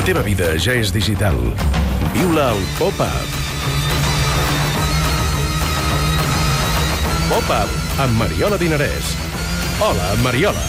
teva vida ja és digital. Viu-la al Pop-Up. Pop-Up amb Mariola Dinarès. Hola, Mariola.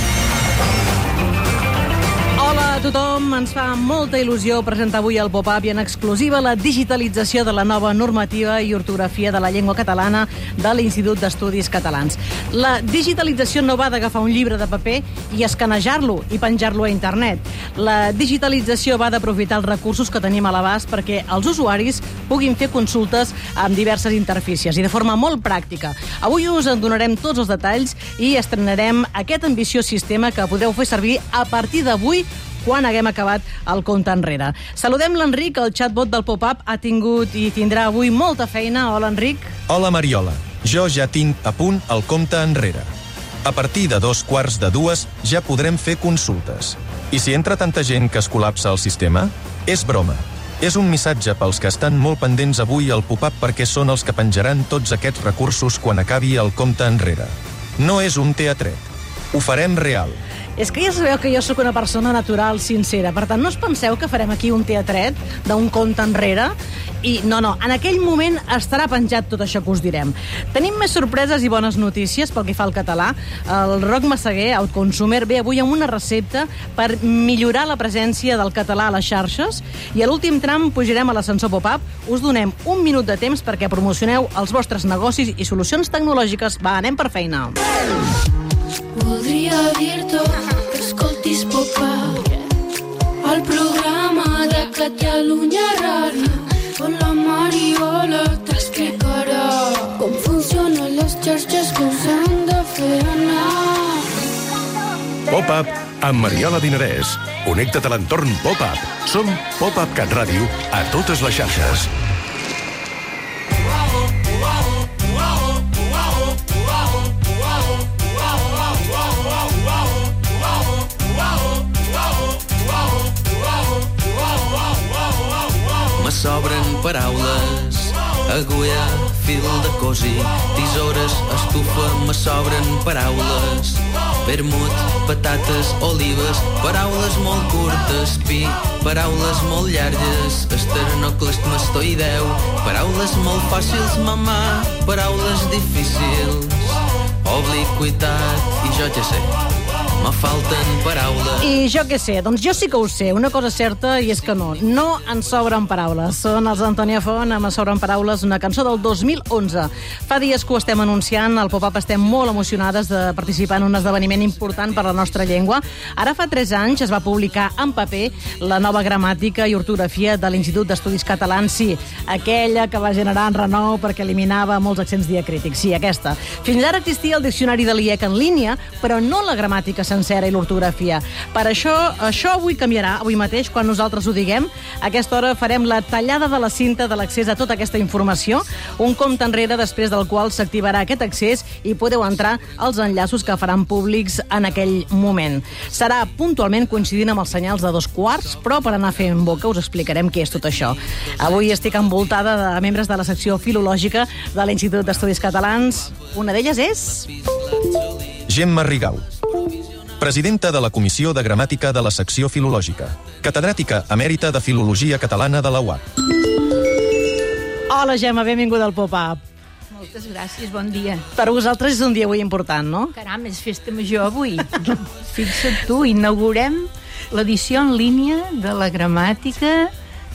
Hola a tothom, ens fa molta il·lusió presentar avui al Pop-Up i en exclusiva la digitalització de la nova normativa i ortografia de la llengua catalana de l'Institut d'Estudis Catalans. La digitalització no va d'agafar un llibre de paper i escanejar-lo i penjar-lo a internet. La digitalització va d'aprofitar els recursos que tenim a l'abast perquè els usuaris puguin fer consultes amb diverses interfícies i de forma molt pràctica. Avui us en donarem tots els detalls i estrenarem aquest ambiciós sistema que podreu fer servir a partir d'avui quan haguem acabat el compte enrere. Saludem l'Enric, el chatbot del Pop-Up ha tingut i tindrà avui molta feina. Hola, Enric. Hola, Mariola. Jo ja tinc a punt el compte enrere. A partir de 2:15 ja podrem fer consultes. I si entra tanta gent que es col·lapsa el sistema, és broma. És un missatge pels que estan molt pendents avui al Pop-Up perquè són els que penjaran tots aquests recursos quan acabi el compte enrere. No és un teatret. Ho farem real. És que ja sabeu que jo sóc una persona natural, sincera. Per tant, no us penseu que farem aquí un teatret d'un compte enrere? I no, en aquell moment estarà penjat tot això que us direm. Tenim més sorpreses i bones notícies pel que fa al català. El Roc Massaguer, Outconsumer, ve avui amb una recepta per millorar la presència del català a les xarxes i a l'últim tram pujarem a l'ascensor Pop-Up. Us donem un minut de temps perquè promocioneu els vostres negocis i solucions tecnològiques. Va, anem per feina. Voldria dir-te que escoltis Pop-Up, el programa de Catalunya Ràdio, on la Mariola t'explicarà com funcionen les xarxes que us han de fer anar. Pop-Up amb Mariola Dinarès. Connecta't a l'entorn Pop-Up. Som Pop-Up Cat Ràdio a totes les xarxes. Me sobren paraules, agulla, fil de cosi, tisores, estufa, me sobren paraules, vermut, patates, olives, paraules molt curtes, pi, paraules molt llargues, esternocleidomastoideu, paraules molt fàcils, mamà, paraules difícils, obliquitat, i jo ja sé. Me falten paraules. I jo què sé? Doncs jo sí que ho sé. Una cosa certa i és que no ens sobren paraules. Són els Antònia Font amb Sobren paraules, una cançó del 2011. Fa dies que ho estem anunciant, al Pop-Up estem molt emocionades de participar en un esdeveniment important per a la nostra llengua. Ara fa 3 anys es va publicar en paper la nova gramàtica i ortografia de l'Institut d'Estudis Catalans, sí, aquella que va generar renou perquè eliminava molts accents diacrítics, sí, aquesta. Fins ara existia el diccionari de l'IEC en línia, però no la gramàtica sencera i l'ortografia. Per això avui canviarà, avui mateix, quan nosaltres ho diguem. A aquesta hora farem la tallada de la cinta de l'accés a tota aquesta informació, un compte enrere després del qual s'activarà aquest accés i podeu entrar als enllaços que faran públics en aquell moment. Serà puntualment coincidint amb els senyals de 2:15, però per anar fent boca us explicarem què és tot això. Avui estic envoltada de membres de la secció filològica de l'Institut d'Estudis Catalans. Una d'elles és... Gemma Rigau, presidenta de la Comissió de Gramàtica de la Secció Filològica, catedràtica emèrita de Filologia Catalana de la UAP. Hola, Gemma, benvinguda al Pop-Up. Moltes gràcies, bon dia. Per vosaltres és un dia avui important, no? Caram, és festa major avui. Fixa't tu, inaugurem l'edició en línia de la gramàtica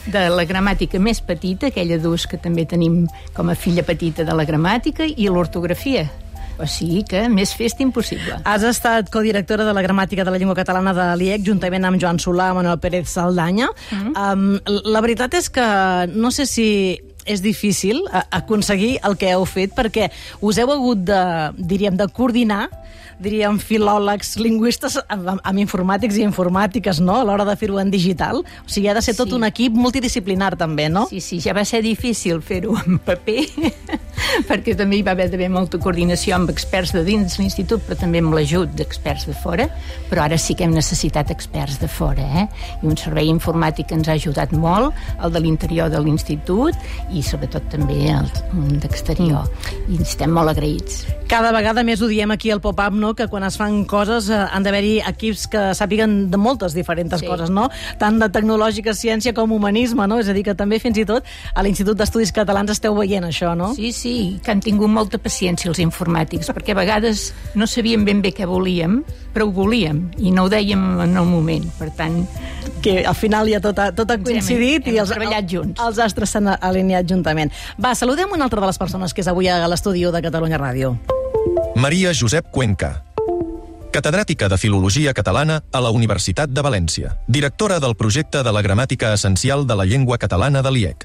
més petita, aquella d'ús que també tenim com a filla petita de la gramàtica, i l'ortografia. O sigui que més festa impossible. Has estat codirectora de la gramàtica de la llengua catalana de l'IEC, juntament amb Joan Solà, Manuel Pérez Saldanya. La veritat és que no sé si és difícil aconseguir el que heu fet, perquè us heu hagut de coordinar, diríem, filòlegs, lingüistes amb informàtics i informàtiques, no?, a l'hora de fer-ho en digital. O sigui, ha de ser tot un equip multidisciplinar, també, no? Sí, ja va ser difícil fer-ho en paper, perquè també hi va haver molta coordinació amb experts de dins l'institut, però també amb l'ajut d'experts de fora, però ara sí que hem necessitat experts de fora, i un servei informàtic que ens ha ajudat molt, el de l'interior de l'institut, i sobretot també el d'exterior. I estem molt agraïts. Cada vegada més ho diem aquí al Pop-Up, no? Que quan es fan coses han d'haver-hi equips que sàpiguen de moltes diferents coses, no? Tant de tecnològica, ciència com humanisme, no? És a dir, que també fins i tot a l'Institut d'Estudis Catalans esteu veient això, no? Sí, que han tingut molta paciència els informàtics, perquè a vegades no sabíem ben bé què volíem, però ho volíem, i no ho dèiem en el moment, per tant... Que al final ja tot ha coincidit i els treballat junts. Els astres s'han alineat juntament. Va, saludem una altra de les persones que és avui a l'estudi de Catalunya Ràdio. Maria Josep Cuenca, catedràtica de Filologia Catalana a la Universitat de València, directora del projecte de la Gramàtica Essencial de la Llengua Catalana de l'IEC.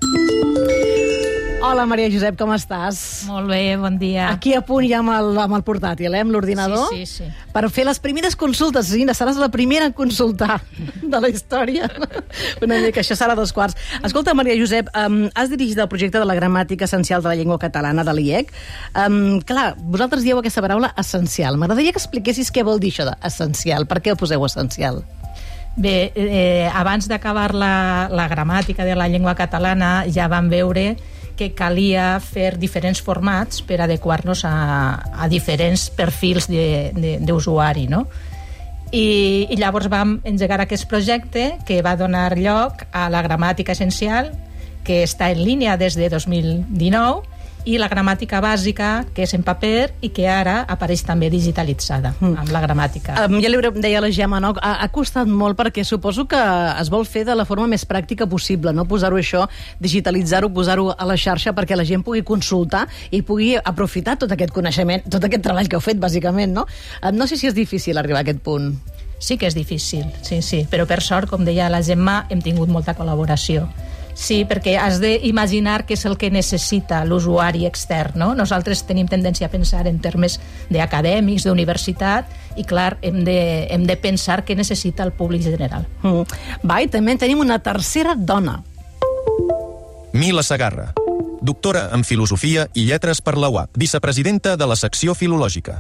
Hola, Maria Josep, com estàs? Molt bé, bon dia. Aquí a punt ja amb el portàtil, amb l'ordinador. Sí. Per fer les primeres consultes. Sí, seràs la primera en consultar de la història. Una mica, això serà 2 quarts. Escolta, Maria Josep, has dirigit el projecte de la Gramàtica Essencial de la Llengua Catalana de l'IEC. Clar, vosaltres dieu aquesta paraula essencial. M'agradaria que expliquessis què vol dir això d'essencial. Per què ho poseu essencial? Bé, abans d'acabar la gramàtica de la llengua catalana ja vam veure que calia fer diferents formats per adequar-nos a diferents perfils d'usuari, no? I llavors vam engegar aquest projecte que va donar lloc a la gramàtica essencial, que està en línia des de 2019, i la gramàtica bàsica, que és en paper i que ara apareix també digitalitzada amb la gramàtica. Ja li deia la Gemma, no? Ha costat molt perquè suposo que es vol fer de la forma més pràctica possible, no? Posar-ho això, digitalitzar-ho, posar-ho a la xarxa perquè la gent pugui consultar i pugui aprofitar tot aquest coneixement, tot aquest treball que heu fet, bàsicament, no? No sé si és difícil arribar a aquest punt. Sí que és difícil, sí. Però per sort, com deia la Gemma, hem tingut molta col·laboració. Sí, perquè has d'imaginar què és el que necessita l'usuari extern, no? Nosaltres tenim tendència a pensar en termes d'acadèmics, d'universitat, i clar, hem de pensar què necessita el públic general. Va, i també tenim una tercera dona. Mila Segarra, doctora en Filosofia i Lletres per la UAP, vicepresidenta de la secció filològica.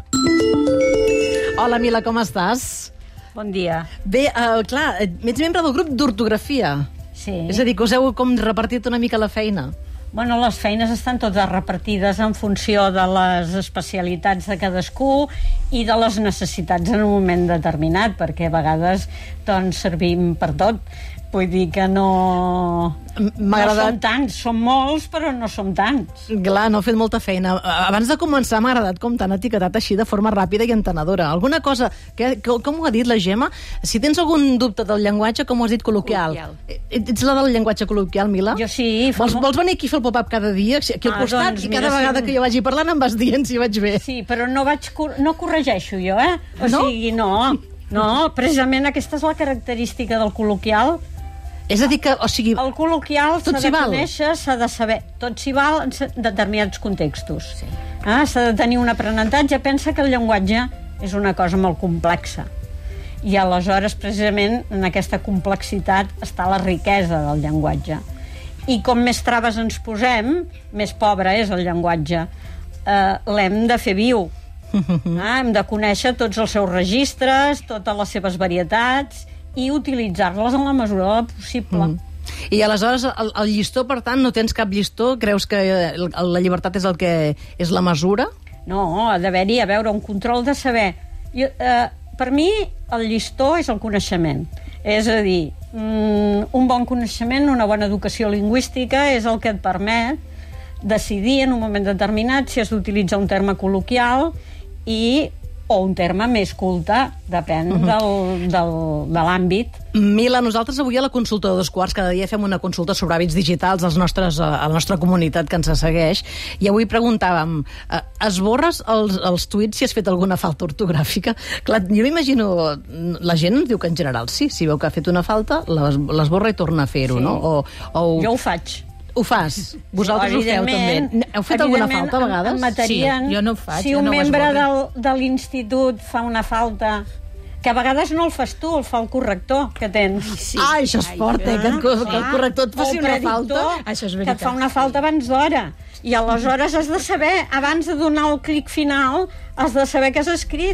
Hola, Mila, com estàs? Bon dia. Bé, clar, ets membre del grup d'ortografia. Sí. És a dir, que us heu com repartit una mica la feina. Bueno, les feines estan totes repartides en funció de les especialitats de cadascú i de les necessitats en un moment determinat, perquè a vegades doncs, servim per tot. Vull dir que no som tants, som molts, però no som tants. Clar, no heu fet molta feina. Abans de començar m'ha agradat com t'han etiquetat així de forma ràpida i entenedora. Alguna cosa, com ho ha dit la Gemma? Si tens algun dubte del llenguatge, com ho has dit, col·loquial. Ets la del llenguatge col·loquial, Mila? Jo sí. Vols venir aquí a fer el pop-up cada dia, aquí al costat, i cada vegada que jo vagi parlant em vas dient si vaig bé? Sí, però no corregeixo jo, eh? O sigui, no, precisament aquesta és la característica del col·loquial. És a dir que, o sigui... El col·loquial s'ha de conèixer, s'ha de saber. Tot s'hi val en determinats contextos. S'ha de tenir un aprenentatge. Pensa que el llenguatge és una cosa molt complexa. I aleshores, precisament, en aquesta complexitat està la riquesa del llenguatge. I com més traves ens posem, més pobre és el llenguatge. L'hem de fer viu. Hem de conèixer tots els seus registres, totes les seves varietats, i utilitzar-les en la mesura del possible. I aleshores el llistó, per tant, no tens cap llistó? Creus que la llibertat és el que és la mesura? No, ha d'haver-hi, un control de saber. Per mi, el llistó és el coneixement. És a dir, un bon coneixement, una bona educació lingüística és el que et permet decidir en un moment determinat si has d'utilitzar un terme col·loquial o un terme més culte, depèn de l'àmbit. Mila, nosaltres avui a la consulta de 2 quarts cada dia fem una consulta sobre hàbits digitals a la nostra comunitat que ens segueix, i avui preguntàvem, esborres els tuits si has fet alguna falta ortogràfica? Clar, jo m'imagino, la gent diu que en general sí, si veu que ha fet una falta, l'esborra i torna a fer-ho, no? Jo ho faig. Ho fas? Vosaltres ho feu també? Heu fet alguna falta a vegades? Sí, jo no ho faig. Si un membre de l'institut fa una falta, que a vegades no el fas tu, el fa el corrector que tens. Això és fort, que el corrector et faci una falta. Això és veritat. Que et fa una falta abans d'hora. I aleshores has de saber, abans de donar el clic final, has de saber què has escrit.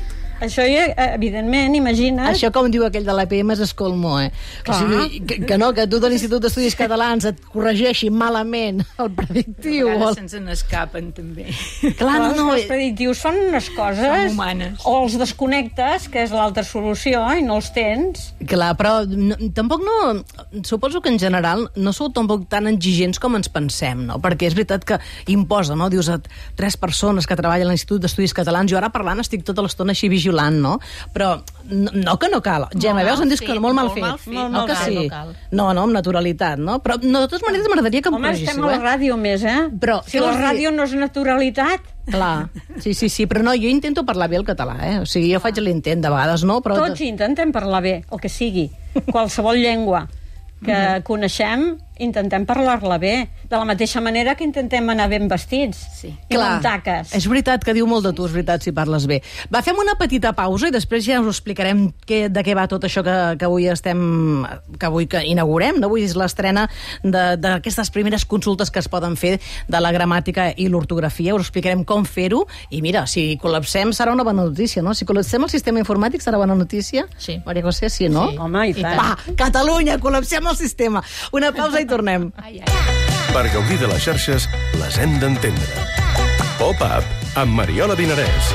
això evidentment, imagina't... Això, com diu aquell de l'EPM, és escolmó, O sigui, que no, que tu de l'Institut d'Estudis Catalans et corregeixi malament el predictiu. A vegades se'ns n'escapen, també. Clar, Els predictius són unes coses... Són humanes. O els desconnectes, que és l'altra solució, i no els tens. Clar, però tampoc no... Suposo que en general no sou tampoc tan exigents com ens pensem, no? Perquè és veritat que imposa, no? Dius a 3 persones que treballen a l'Institut d'Estudis Catalans, jo ara parlant estic tota l'estona així vigilant, no? Però no que no cal. Gemma, veus, em dius que molt mal fet. No que sí. No, amb naturalitat, no? Però de totes maneres m'agradaria que em corregíssiu, estem a la ràdio més, Però, si la ràdio no és naturalitat... Clar, sí, però no, jo intento parlar bé el català, O sigui, jo faig l'intent, de vegades no, però... Tots intentem parlar bé, el que sigui, qualsevol llengua que coneixem, intentem parlar-la bé, de la mateixa manera que intentem anar ben vestits i amb taques. És veritat que diu molt de tu, és veritat, si parles bé. Va, fem una petita pausa i després ja us explicarem de què va tot això que avui inaugurem. Avui és l'estrena d'aquestes primeres consultes que es poden fer de la gramàtica i l'ortografia. Us explicarem com fer-ho i mira, si col·lapsem serà una bona notícia, no? Si col·lapsem el sistema informàtic serà bona notícia? Sí. Maria José, sí, no? Sí. Home, i tant. Va, Catalunya, col·lapsem el sistema. Una pausa i tornem. Per gaudir de les xarxes, les hem d'entendre. Pop-up amb Mariola Dinarès.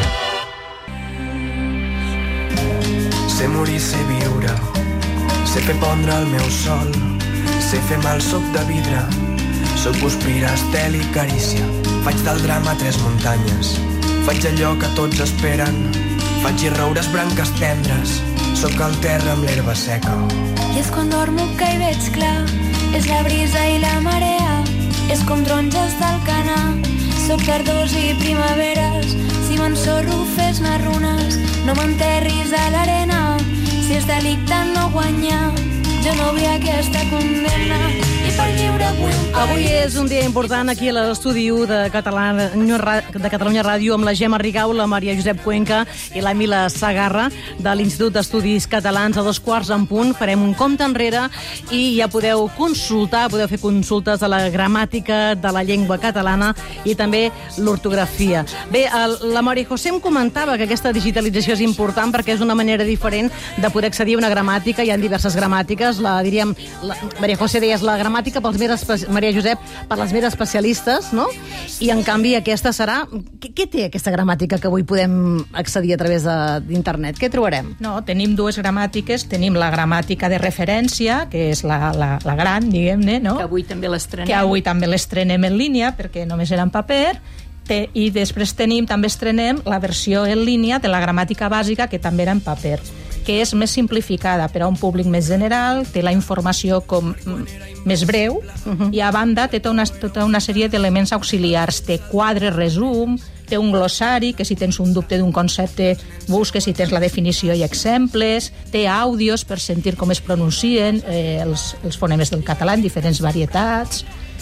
Sé morir, sé viure, sé fer pondre el meu sol, sé fer mal, soc de vidre, soc guspira, estel i carícia, faig del drama 3 muntanyes, faig allò que tots esperen, faig i roures branques tendres, soc el terra amb l'herba seca. I és quan dormo que hi veig clar, és la brisa i la marea, és com taronges del Canà, soc tardors i primaveres, si m'ensorro fes-ne runes, no m'enterris a l'arena, si és delicte no guanyar, jo no vull aquesta condemna, i per lliure vull un país. Avui és un dia important aquí a l'estudi de Catalunya Ràdio amb la Gemma Rigau, la Maria Josep Cuenca i la Mila Sagarra de l'Institut d'Estudis Catalans. A 2:15 farem un compte enrere i ja podeu consultar, podeu fer consultes de la gramàtica de la llengua catalana i també l'ortografia. Bé, la Maria José em comentava que aquesta digitalització és important perquè és una manera diferent de poder accedir a una gramàtica. Hi ha diverses gramàtiques, Maria José deies la gramàtica pels més Maria Josep, per les més especialistes, no? I en canvi aquesta serà... Què té aquesta gramàtica que avui podem accedir a través d'internet? Què trobarem? No, tenim 2 gramàtiques. Tenim la gramàtica de referència, que és la gran, diguem-ne, no? Que avui també l'estrenem. Que avui també l'estrenem en línia, perquè només era en paper. I després també estrenem la versió en línia de la gramàtica bàsica, que també era en paper, que és més simplificada per a un públic més general, té la informació com més breu, i a banda té tota una sèrie d'elements auxiliars. Té quadre, resum, té un glossari, que si tens un dubte d'un concepte busques si tens la definició i exemples, té àudios per sentir com es pronuncien els fonemes del català en diferents varietats,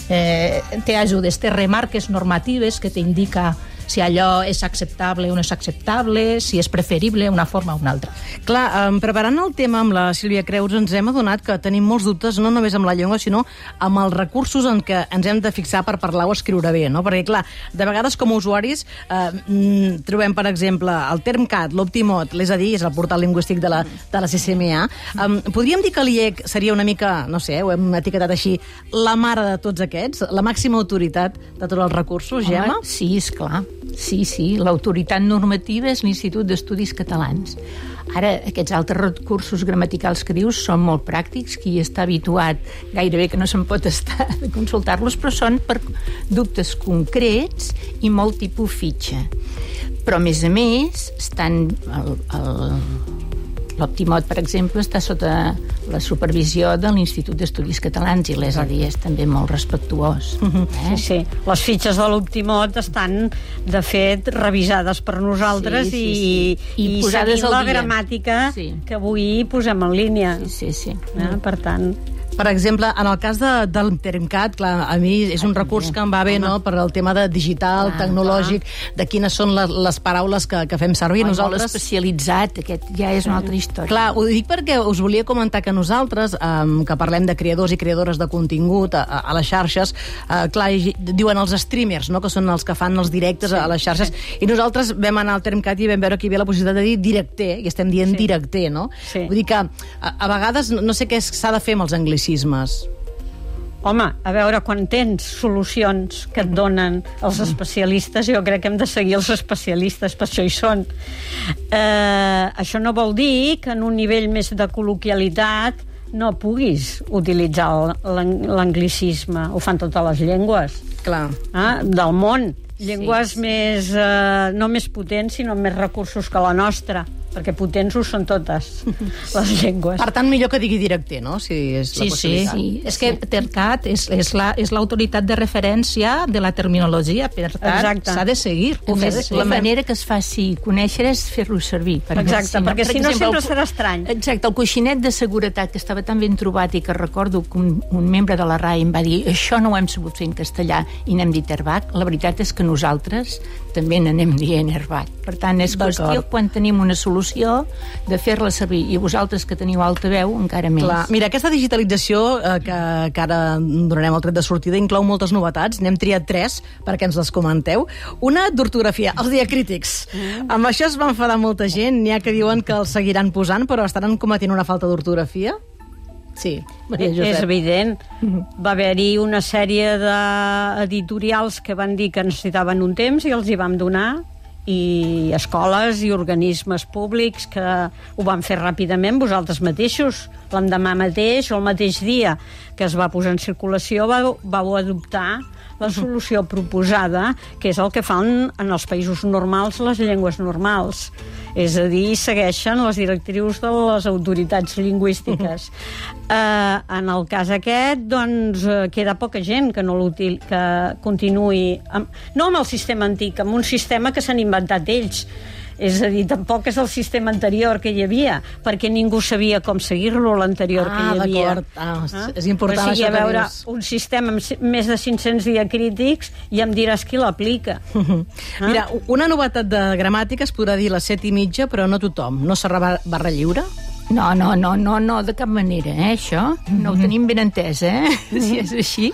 té ajudes, té remarques normatives que t'indica si allò és acceptable o no és acceptable, si és preferible una forma o una altra. Clar, preparant el tema amb la Sílvia Creus ens hem adonat que tenim molts dubtes no només amb la llengua, sinó amb els recursos en què ens hem de fixar per parlar o escriure bé, no? Perquè, clar, de vegades com a usuaris trobem, per exemple, el Termcat, l'Optimot, és a dir, és el portal lingüístic de la CCMA. Podríem dir que l'IEC seria una mica, no sé, ho hem etiquetat així, la mare de tots aquests, la màxima autoritat de tots els recursos, Gemma? Sí, esclar. Sí, l'autoritat normativa és l'Institut d'Estudis Catalans. Ara, aquests altres recursos gramaticals que dius són molt pràctics, qui està habituat gairebé que no se'n pot estar de consultar-los, però són per dubtes concrets i molt tipus fitxa. Però, a més, estan l'Optimot, per exemple, està sota la supervisió de l'Institut d'Estudis Catalans i l'ESADI és també molt respectuós. Sí. Les fitxes de l'Optimot estan, de fet, revisades per nosaltres i posades seguint la gramàtica que avui posem en línia. Sí. Per tant, Per exemple, en el cas del Termcat, clar, a mi és un recurs que em va bé, no?, per el tema de digital, tecnològic, de quines són les paraules que fem servir. Molt especialitzat, aquest ja és una altra història. Clar, ho dic perquè us volia comentar que nosaltres, que parlem de creadors i creadores de contingut a les xarxes, clar, diuen els streamers, no?, que són els que fan els directes a les xarxes, i nosaltres vam anar al Termcat i vam veure que hi havia la possibilitat de dir directer, i estem dient directer, no? Vull dir que a vegades no sé què s'ha de fer amb els anglicismes. Home, a veure, quan tens solucions que et donen els especialistes, jo crec que hem de seguir els especialistes, per això hi són. Això no vol dir que en un nivell més de col·loquialitat no puguis utilitzar l'anglicisme. Ho fan totes les llengües. Clar. Del món. Llengües més, no més potents, sinó més recursos que la nostra, perquè potents ho són totes, les llengües. Per tant, millor que digui directe, no?, si és la possibilitat. Sí. És que Termcat és l'autoritat de referència de la terminologia, per tant, s'ha de seguir. La manera que es faci conèixer és fer-lo servir. Exacte, perquè si no sempre serà estrany. Exacte, el coixinet de seguretat, que estava tan ben trobat i que recordo que un membre de la RAI em va dir això no ho hem sabut fer en castellà i n'hem dit airbag, la veritat és que nosaltres també n'anem dient airbag. Per tant, és qüestió, quan tenim una solució, de fer-la servir. I vosaltres, que teniu alta veu, encara més. Clar. Mira, aquesta digitalització que ara donarem el tret de sortida inclou moltes novetats. N'hem triat 3 perquè ens les comenteu. Una d'ortografia, els diacrítics. Amb això es va enfadar molta gent. N'hi ha que diuen que els seguiran posant, però estaran cometent una falta d'ortografia? Sí, Maria Josep. És evident. Va haver-hi una sèrie d'editorials que van dir que necessitaven un temps i els hi vam donar, i escoles i organismes públics que ho van fer ràpidament, vosaltres mateixos. L'endemà mateix o el mateix dia que es va posar en circulació vau adoptar la solució proposada, que és el que fan en els països normals les llengües normals. És a dir, segueixen les directrius de les autoritats lingüístiques. En el cas aquest, doncs, queda poca gent que continuï, no amb el sistema antic, amb un sistema que s'han inventat ells. És a dir, tampoc és el sistema anterior que hi havia, perquè ningú sabia com seguir-lo, l'anterior que hi havia. D'acord. És important això que dius. A veure, un sistema amb més de 500 diacrítics i em diràs qui l'aplica. Mira, una novetat de gramàtica es podrà dir a les 7:30, però no tothom. No serà barra lliure? No, de cap manera, això. No ho tenim ben entès, si és així.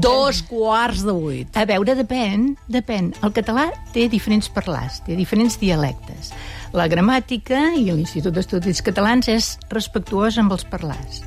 7:15. A veure, depèn. El català té diferents parlars, té diferents dialectes. La gramàtica i l'Institut d'Estudis Catalans és respectuós amb els parlars.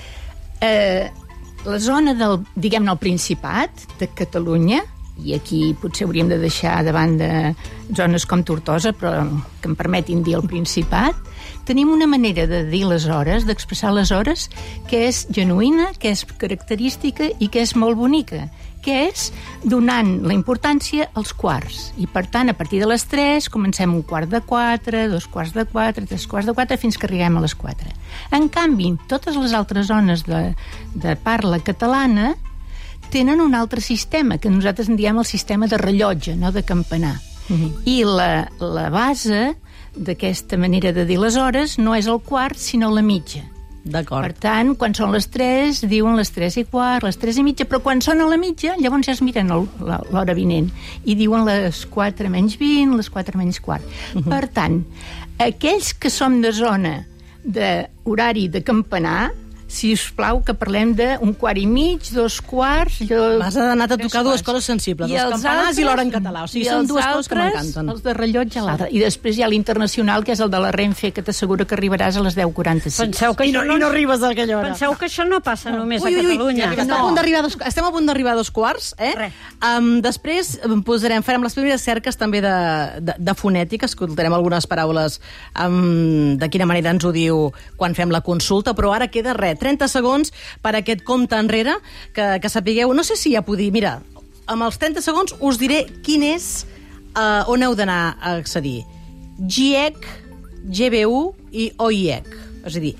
La zona del, diguem-ne, el Principat de Catalunya, i aquí potser hauríem de deixar de banda zones com Tortosa, però que em permetin dir el Principat, tenim una manera de dir les hores, d'expressar les hores, que és genuïna, que és característica i que és molt bonica, que és donant la importància als quarts. I, per tant, a partir de les 3 comencem 3:15, 2:15, 3:15, fins que arribem a les 4. En canvi, totes les altres zones de parla catalana tenen un altre sistema, que nosaltres en diem el sistema de rellotge, no de campanar. I la base d'aquesta manera de dir les hores no és el quart, sinó la mitja. D'acord. Per tant, quan són les 3, diuen les 3:15, les 3:30, però quan sona la mitja, llavors ja es miren l'hora vinent i diuen les 4:20, les 4:15. Per tant, aquells que som de zona d'horari de campanar, si us plau, que parlem d'un 4:30, 2:15... M'has anat a tocar dues coses sensibles, els campanars i l'hora en català. O sigui, són dues coses que m'encanten. Els de rellotge a l'altre. I després hi ha l'internacional, que és el de la Renfe, que t'assegura que arribaràs a les 10:46. I no arribes a aquella hora. Penseu que això no passa només a Catalunya. Estem a punt d'arribar a 2:15, Després farem les primeres cerques també de fonètica, escoltarem algunes paraules de quina manera ens ho diu quan fem la consulta, però ara queda 30 segons per aquest compte enrere, que sapigueu, no sé si ja podeu dir, mira, amb els 30 segons us diré quin és, on heu d'anar a accedir. GIEC, GBU i OIEC. És a dir,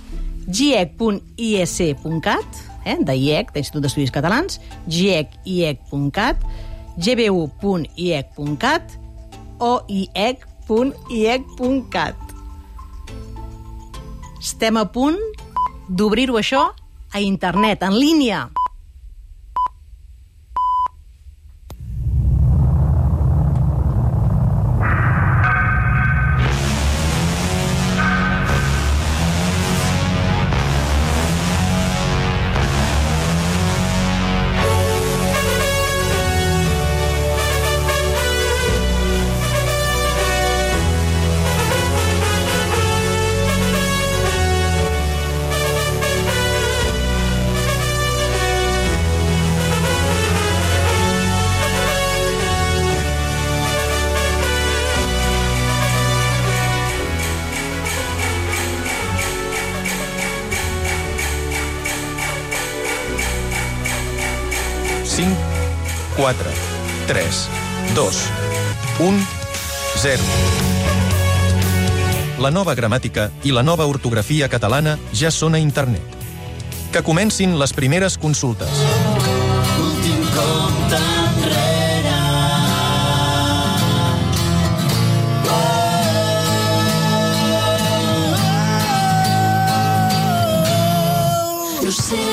giec.iec.cat, d'IEC, d'Institut d'Estudis Catalans, giec.iec.cat, gbu.iec.cat, oiec.iec.cat. Estem a punt d'obrir-ho això a internet, en línia. Cinc, 4, 3, 2, 1, 0. La nova gramàtica i la nova ortografia catalana ja són a internet. Que comencin les primeres consultes. Últim compte enrere. No sé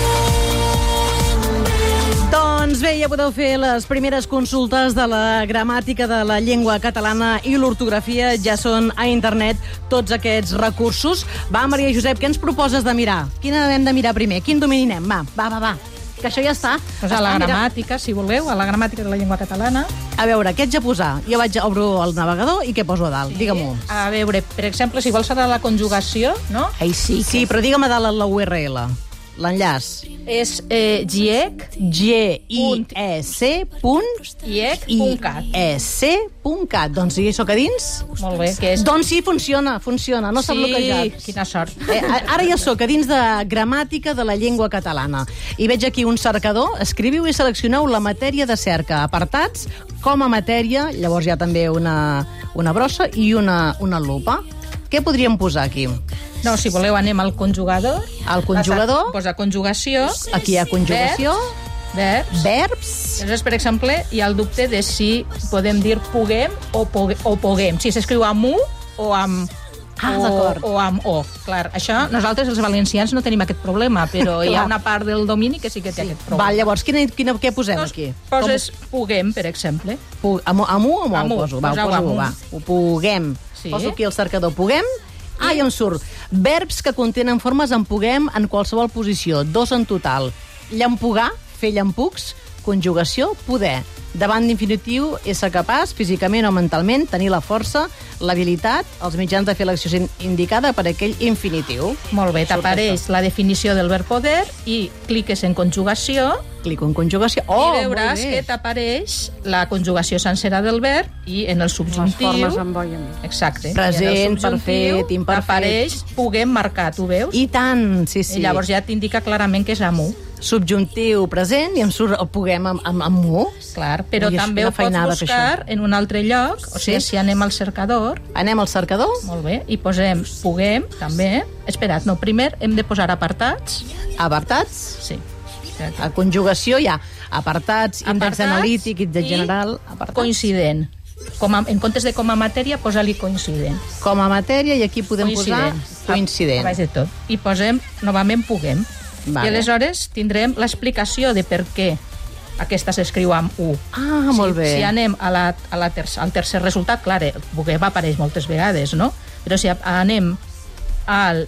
Doncs bé, ja podeu fer les primeres consultes de la gramàtica de la llengua catalana i l'ortografia. Ja són a internet tots aquests recursos. Va, Maria Josep, què ens proposes de mirar? Quina hem de mirar primer? Quin domini anem? Va. Que això ja està. Pues a la gramàtica, si voleu, a la gramàtica de la llengua catalana. A veure, què haig de posar? Jo obro el navegador i què poso a dalt? Digue-m'ho. A veure, per exemple, si vols saber la conjugació, no? Ai, sí, però digue'm a dalt la URL. L'enllaç. És GIEC. GIEC.cat. Doncs sí, sóc a dins? Molt bé. Que és... Doncs sí, funciona, no s'ha bloquejat. Quina sort. Ara ja sóc a dins de gramàtica de la llengua catalana. I veig aquí un cercador. Escriviu i seleccioneu la matèria de cerca. Apartats, com a matèria, llavors hi ha també una brossa i una lupa. Què podríem posar aquí? No, si voleu anem al conjugador. Al conjugador. Posa conjugació. Aquí hi ha conjugació. Verbs. Llavors, per exemple, hi ha el dubte de si podem dir puguem o poguem. Si s'escriu amb U o amb... o amb O. Clar, això, nosaltres els valencians no tenim aquest problema, però hi ha una part del domini que sí que té aquest problema. Val, llavors, què posem aquí? Poses puguem, per exemple. Amb U o amb O poso? Va. Puguem. Poso aquí el cercador puguem. I em surt verbs que contenen formes en puguem en qualsevol posició, 2 en total. Llampugar, fer llampucs, conjugació, poder. Davant d'infinitiu, ésser capaç, físicament o mentalment, tenir la força, l'habilitat, els mitjans de fer l'acció indicada per aquell infinitiu. Molt bé, t'apareix la definició del verb poder i cliques en conjugació. Clico en conjugació. I veuràs que t'apareix la conjugació sencera del verb i en el subjuntiu... Les formes amb oi. Exacte. Present, perfet, imperfet. T'apareix puguem marcar, tu veus? I tant, sí. I llavors ja t'indica clarament que és amb U. Subjuntiu present i em surt el puguem amb U. Clar, però també ho pots buscar en un altre lloc, o sigui, si anem al cercador... Anem al cercador? Molt bé, i posem puguem, també. Espera't, no, primer hem de posar apartats. Apartats? Sí. A conjugació hi ha apartats, índex analític, índex general... Coincident. En comptes de com a matèria, posa-li coincident. Com a matèria, i aquí podem posar coincident. A baix de tot. I posem, novament, puguem. Vale. I aleshores tindrem l'explicació de per què aquesta s'escriu amb U. Molt bé. Si anem al tercer resultat, clar, puguem apareix moltes vegades, no? Però si anem al...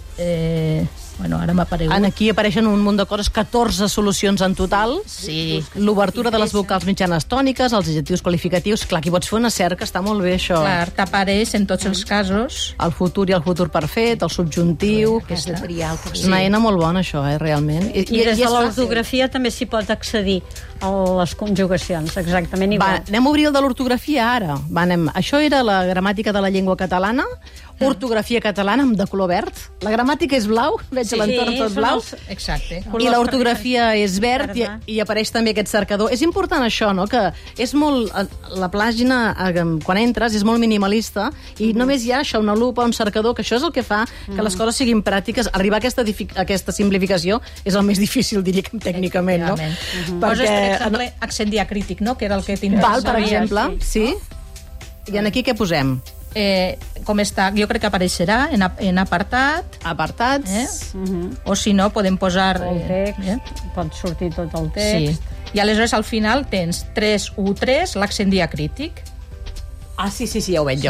ara m'ha aparegut... Aquí apareixen un munt de coses, 14 solucions en total. Sí. L'obertura de les vocals mitjanes tòniques, els adjectius qualificatius... Clar, aquí pots fer una cerca, està molt bé, això. Clar, t'apareix en tots els casos. El futur i el futur perfet, el subjuntiu... És una eina molt bona, això, realment. I des de l'ortografia també s'hi pot accedir a les conjugacions, exactament igual. Anem a obrir el de l'ortografia ara. Això era la gramàtica de la llengua catalana, ortografia catalana de color verd. La gramàtica és blau, veig l'entorn tot blau. Exacte. I l'ortografia és verd i apareix també aquest cercador. És important això, no?, que és molt... La pàgina, quan entres, és molt minimalista i només hi ha això, una lupa, un cercador, que això és el que fa que les coses siguin pràctiques. Arribar a aquesta simplificació és el més difícil, diríem, tècnicament, no? Poses, per exemple, accent diacrític, no?, que era el que tindries. Val, per exemple, sí. I aquí què posem? com està, jo crec que apareixerà en apartat. Apartats. O si no, podem posar... El text, pot sortir tot el text. Sí. I aleshores al final tens 3-1-3, l'accent diacrític. Ah, sí, ja ho veig.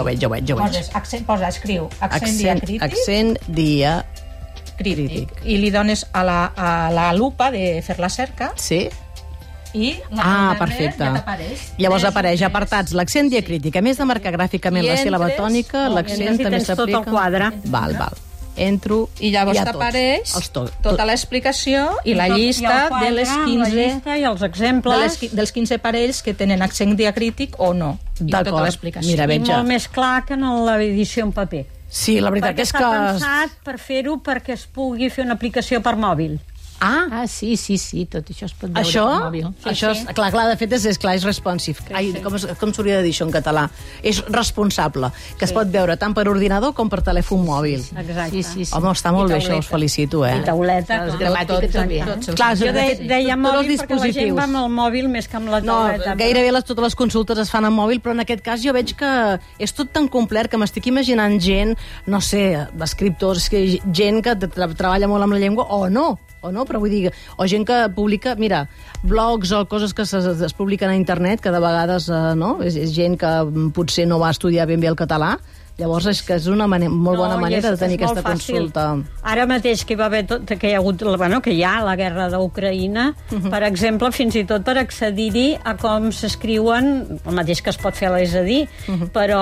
Escriu accent diacrític. Accent diacrític. I li dones a la lupa de fer la cerca. Sí. I perfecte. ja t'apareix. Llavors apareix apartats l'accent diacrític. A més de marcar gràficament la síl·laba tònica, l'accent també s'aplica... tot el quadre. Val. Entro i llavors t'apareix tota l'explicació i la llista de les 15... La llista i els exemples... dels 15 parells que tenen accent diacrític o no. I tota l'explicació. Mira, I molt més clar que en l'edició en paper. Sí, la veritat és que... Perquè està pensat per fer-ho perquè es pugui fer una aplicació per mòbil. Sí, tot això es pot veure això, per mòbil. Això és, clar, de fet és responsive. Com s'hauria de dir això en català? És responsable, que es pot veure tant per ordinador com per telèfon mòbil. Exacte. Sí. Home, està molt bé, això, us felicito, I tauleta. Les gramàtiques també. Clar, jo deia mòbil perquè la gent va amb el mòbil més que amb la tauleta. Gairebé totes les consultes es fan amb mòbil, però en aquest cas jo veig que és tot tan complet que m'estic imaginant gent, no sé, escriptors, gent que treballa molt amb la llengua, o no, però vull dir, o gent que publica, mira, blogs o coses que es publiquen a internet, que de vegades és gent que potser no va estudiar ben bé el català, llavors és que és una molt bona manera de tenir aquesta consulta. Ara mateix que hi va haver que hi ha hagut, que hi ha la guerra d'Ucraïna, per exemple, fins i tot per accedir-hi a com s'escriuen, el mateix que es pot fer a l'ESADI, però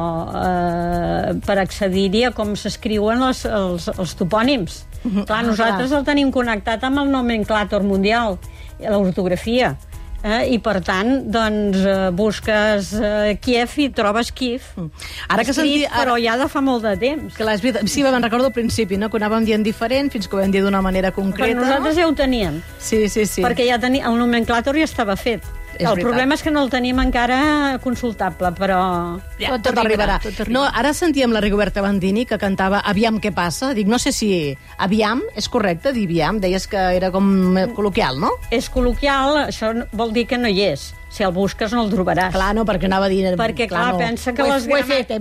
per accedir-hi a com s'escriuen els topònims. Clar, nosaltres el tenim connectat amb el nomenclàtor mundial, l'ortografia. I per tant, doncs, busques Kiev i trobes Kiev. Ara que però ja de fa molt de temps. Sí, me'n recordo al principi, que ho anàvem dient diferent fins que ho vam dir d'una manera concreta. Però nosaltres ja ho teníem. Sí. Perquè ja el nomenclàtor ja estava fet. El problema és que no el tenim encara consultable, però... Tot arribarà. No, ara sentíem la Rigoberta Bandini, que cantava Aviam què passa. Dic, no sé si aviam és correcte dir aviam. Deies que era com col·loquial, no? És col·loquial, això vol dir que no hi és. Si el busques no el trobaràs. Clar, no, perquè anava a dir... Perquè, clar, pensa que les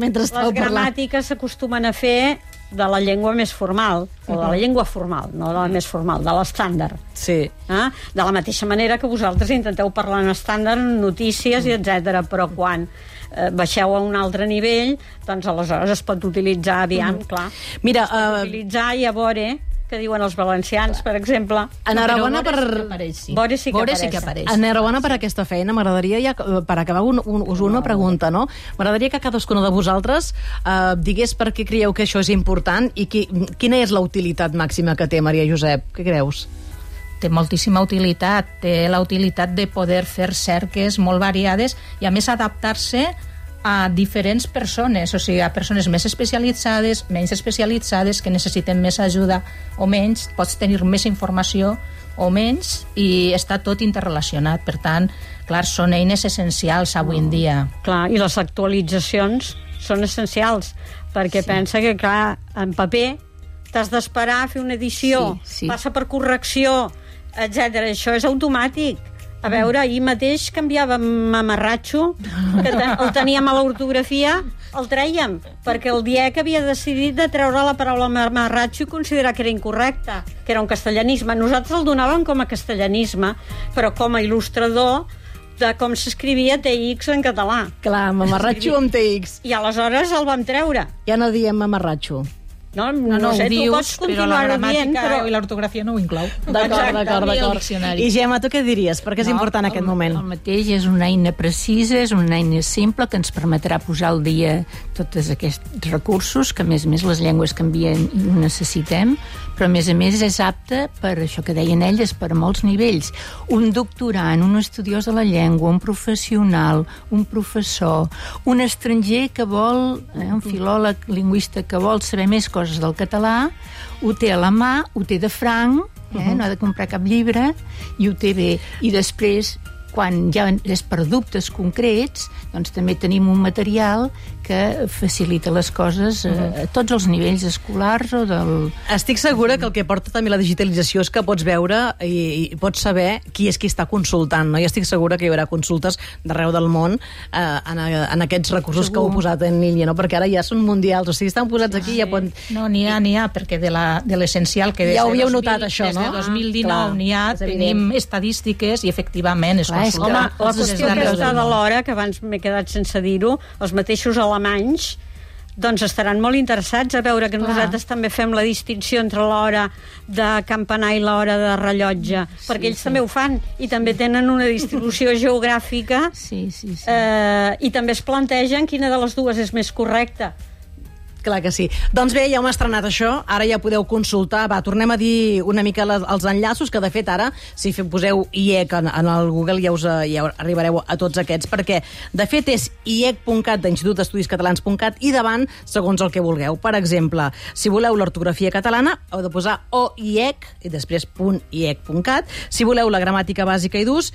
gramàtiques s'acostumen a fer de la llengua més formal, o de la llengua formal, no de la més formal, de l'estàndard. Sí. De la mateixa manera que vosaltres intenteu parlar en estàndard, notícies i etc. Però quan baixeu a un altre nivell, doncs aleshores es pot utilitzar aviam, clar. Mira, es pot utilitzar i a veure que diuen els valencians, per exemple. Enhorabona per... Veure sí que apareix. Enhorabona per aquesta feina. M'agradaria, ja, per acabar, us una pregunta, no? M'agradaria que cadascuna de vosaltres digués per què creieu que això és important i quina és la utilitat màxima que té, Maria Josep. Què creus? Té moltíssima utilitat. Té la utilitat de poder fer cerques molt variades i, a més, adaptar-se a diferents persones, o sigui, a persones més especialitzades, menys especialitzades, que necessiten més ajuda o menys, pots tenir més informació o menys, i està tot interrelacionat. Per tant, clar, són eines essencials avui en dia. Clar, i les actualitzacions són essencials, perquè pensa que, clar, en paper t'has d'esperar a fer una edició, passa per correcció, etc. Això és automàtic. A veure, ahir mateix canviàvem mamarratxo, que el teníem a l'ortografia, el trèiem, perquè el DIEC havia decidit de treure la paraula mamarratxo i considerar que era incorrecta, que era un castellanisme. Nosaltres el donàvem com a castellanisme, però com a il·lustrador de com s'escrivia TX en català. Clar, mamarratxo amb TX. I aleshores el vam treure. Ja no diem mamarratxo. No sé, tu pots continuar-ho dient, però... i l'ortografia no ho inclou. D'acord. I Gemma, tu què diries? Per què és important aquest moment? El mateix, és una eina precisa, és una eina simple que ens permetrà posar al dia tots aquests recursos, que a més les llengües canvien i ho necessitem, però a més és apte per això que deien elles, per a molts nivells. Un doctorant, un estudiós de la llengua, un professional, un professor, un estranger que vol, un filòleg lingüista que vol saber més coses del català, ho té a la mà, ho té de franc, no ha de comprar cap llibre, i ho té bé. I després quan ja és per dubtes concrets, doncs també tenim un material que facilita les coses a tots els nivells escolars o del... Estic segura que el que porta també la digitalització és que pots veure i pots saber qui és qui està consultant, no? I estic segura que hi haurà consultes d'arreu del món en aquests recursos que heu posat en línia, no? Perquè ara ja són mundials, o sigui, estan posats aquí i ja poden... No, n'hi ha, perquè de l'essencial que ja ho havíeu notat, això, no? Des de 2019 n'hi ha, tenim estadístiques i efectivament es consulta. Home, la qüestió aquesta de l'hora, que abans m'he quedat sense dir-ho, els mateixos alemanys doncs estaran molt interessats a veure que nosaltres també fem la distinció entre l'hora de campanar i l'hora de rellotge, perquè ells també ho fan i també tenen una distribució geogràfica i també es plantegen quina de les dues és més correcta. Clar que sí. Doncs bé, ja hem estrenat això, ara ja podeu consultar. Va, tornem a dir una mica els enllaços, que de fet ara, si poseu IEC en el Google ja arribareu a tots aquests, perquè de fet és IEC.cat, d'Institut d'Estudis Catalans.cat, i davant, segons el que vulgueu. Per exemple, si voleu l'ortografia catalana, heu de posar OIEC i després .iec.cat. Si voleu la gramàtica bàsica i d'ús,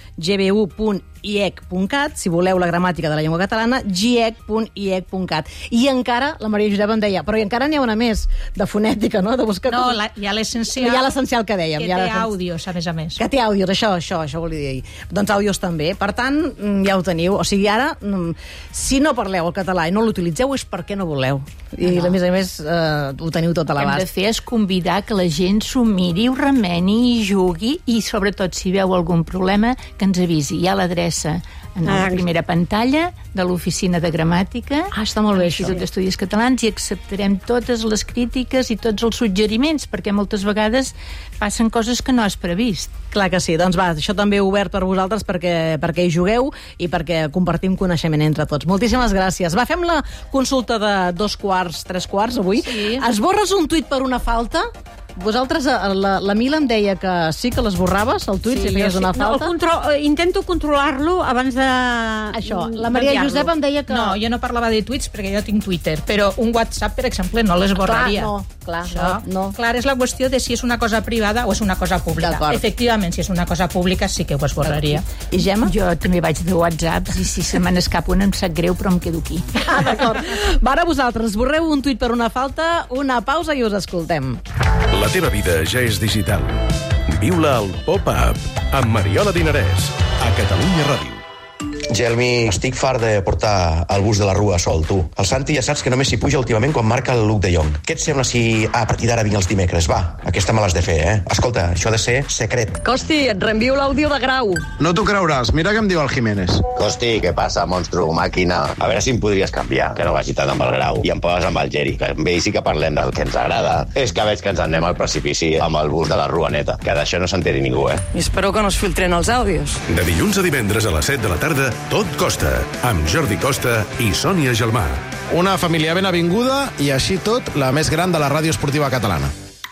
gbu.iec.cat. Si voleu la gramàtica de la llengua catalana, giec.iec.cat. I encara, la Maria Josep em deia, però encara n'hi ha una més, de fonètica, no? De buscar no, hi ha l'essencial... Hi ha l'essencial que dèiem. Que té àudios, a més. Que té àudios, això volia dir. Doncs àudios també. Per tant, ja ho teniu. O sigui, ara, si no parleu el català i no l'utilitzeu és perquè no voleu. I a més, ho teniu tot a l'abast. El que hem de fer és convidar que la gent s'ho miri, ho remeni i jugui, i sobretot, si veu algun problema, que ens avisi. Hi ha l'adreça en la primera pantalla de l'Oficina de Gramàtica, està molt bé, l'Institut d'Estudis Catalans, i acceptarem totes les crítiques i tots els suggeriments, perquè moltes vegades passen coses que no has previst. Clar que sí. Doncs va, això també obert per vosaltres perquè hi jugueu i perquè compartim coneixement entre tots. Moltíssimes gràcies. Va, fem la consulta de 2 quarts, 3 quarts avui. Sí. Esborres un tuit per una falta? Vosaltres, la Mila em deia que sí que l'esborraves, el tuit, si feies una falta. No, intento controlar-lo abans de... Això, la Maria Josep em deia que... No, jo no parlava de tuits perquè jo tinc Twitter, però un WhatsApp, per exemple, no l'esborraria. Clar, és la qüestió de si és una cosa privada o és una cosa pública. Efectivament, si és una cosa pública sí que ho esborraria. I Gemma? Jo també vaig de WhatsApps i si se me n'escapa un em sap greu, però em quedo aquí. D'acord. Va, ara vosaltres, esborreu un tuit per una falta, una pausa i us escoltem. La teva vida ja és digital. Viu-la al Pop-Up amb Mariola Dinarès, a Catalunya Ràdio. Gelmi, estic fart de portar el bus de la Rua sol, tu. El Santi ja saps que només s'hi puja últimament quan marca el Luc de Jong. Què et sembla si a partir d'ara vinc els dimecres? Va, aquesta me l'has de fer, Escolta, això ha de ser secret. Costi, et reenvio l'àudio de Grau. No t'ho creuràs, mira què em diu el Jiménez. Costi, què passa, monstru, màquina? A veure si em podries canviar, que no vagi tant amb el Grau i em poses amb el Geri, que amb ell sí que parlem del que ens agrada. És que veig que ens anem al precipici amb el bus de la Rua neta, que d'això no s'enteri ningú, I espero que no es filtren els àudios. De dilluns a divendres a les 7 de la tarda, Tot Costa, amb Jordi Costa i Sònia Gelmà. Una família ben avinguda i així tot la més gran de la ràdio esportiva catalana.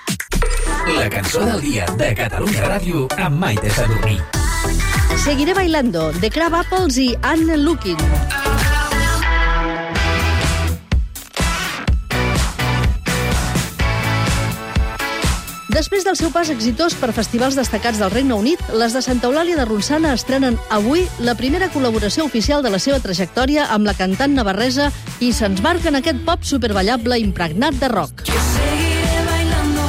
La cançó del dia de Catalunya Ràdio amb Maite Sadurní. Seguiré bailando, de Crab Apples i Anne Looking. Després del seu pas exitós per festivals destacats del Regne Unit, les de Santa Eulàlia de Ronçana estrenen avui la primera col·laboració oficial de la seva trajectòria amb la cantant navarresa i se'ns marca en aquest pop superballable impregnat de rock. Yo seguiré bailando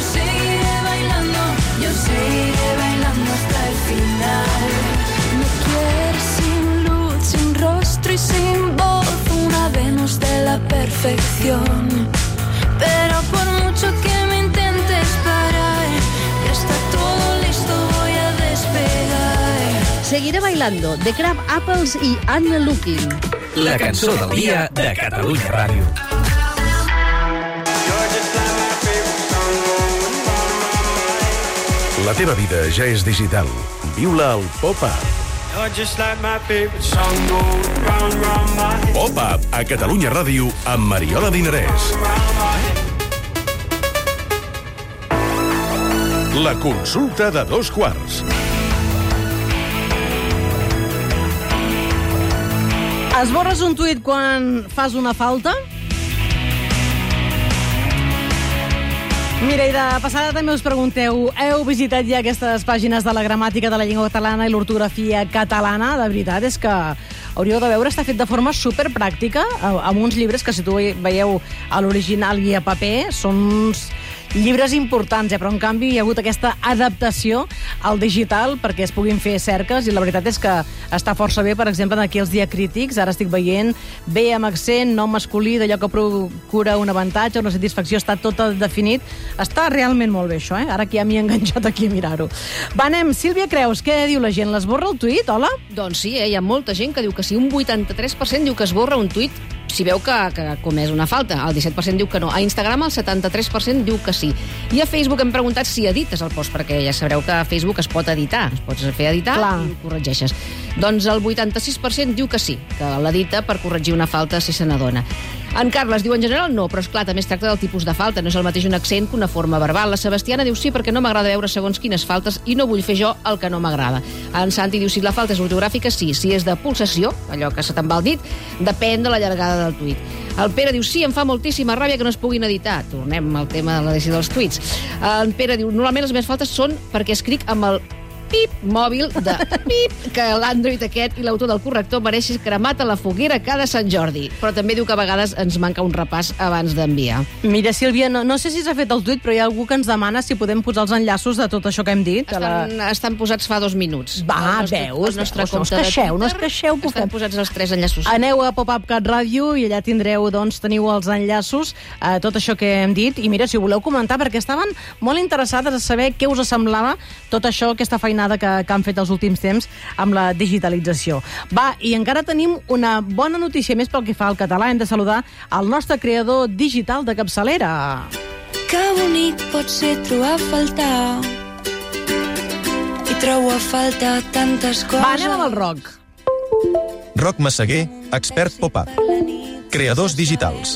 hasta el final. Me quieres sin luz, sin rostro y sin voz, una Venus de la perfección. Pero por mucho que me intentes parar, ya está todo listo, voy a despegar. Seguiré bailando, de Crab Apples i Anne Looking. La cançó del dia de Catalunya Ràdio. La teva vida ja és digital. Viu-la al Pop-Up. Pop-Up a Catalunya Ràdio amb Mariola Dinarès. La consulta de 2 quarts. Esborres un tuit quan fas una falta? Mira, i de passada també us pregunteu, heu visitat ja aquestes pàgines de la gramàtica de la llengua catalana i l'ortografia catalana? De veritat, és que hauríeu de veure, està fet de forma superpràctica, amb uns llibres que, si tu veieu a l'original i a paper, són uns llibres importants, però en canvi hi ha hagut aquesta adaptació al digital perquè es puguin fer cerques, i la veritat és que està força bé. Per exemple, aquí els diacrítics, ara estic veient bé amb accent, nom masculí, d'allò que procura un avantatge, una satisfacció, està tot definit. Està realment molt bé això, Ara que ja m'hi he enganxat aquí a mirar-ho. Va, anem. Sílvia Creus, què diu la gent? L'esborra el tuit, hola? Doncs sí, hi ha molta gent que diu que sí. Un 83% diu que esborra un tuit si veu que ha comès una falta. El 17% diu que no. A Instagram el 73% diu que sí. I a Facebook hem preguntat si edites el post, perquè ja sabreu que a Facebook es pot editar. Es pots fer editar i corregeixes. Doncs el 86% diu que sí, que l'edita per corregir una falta si se n'adona. En Carles diu en general no, però esclar, també es tracta del tipus de falta, no és el mateix un accent que una forma verbal. La Sebastiana diu sí perquè no m'agrada veure segons quines faltes i no vull fer jo el que no m'agrada. En Santi diu si la falta és ortogràfica, sí. Si és de pulsació, allò que se te'n va al dit, depèn de la llargada del tuit. El Pere diu sí, em fa moltíssima ràbia que no es puguin editar. Tornem al tema de l'edició dels tuits. En Pere diu normalment les meves faltes són perquè escric amb el pip mòbil de pip, que l'Android aquest i l'autor del corrector mereixi cremat a la foguera cada Sant Jordi. Però també diu que a vegades ens manca un repàs abans d'enviar. Mira, Sílvia, no sé si s'ha fet el tuit, però hi ha algú que ens demana si podem posar els enllaços de tot això que hem dit. Estan posats fa 2 minuts. Va, veus? No es queixeu. Estan posats els 3 enllaços. Aneu a Pop-Up Cat Ràdio i allà teniu els enllaços a tot això que hem dit. I mira, si ho voleu comentar, perquè estaven molt interessades a saber què us semblava tot això, aquesta feinada que han fet els últims temps amb la digitalització. Va, i encara tenim una bona notícia més pel que fa al català. Hem de saludar el nostre creador digital de capçalera. Que bonic pot ser trobar a faltar i trobo a faltar tantes coses. Va, anem amb el Roc. Roc Massaguer, expert pop-up. Creadors digitals.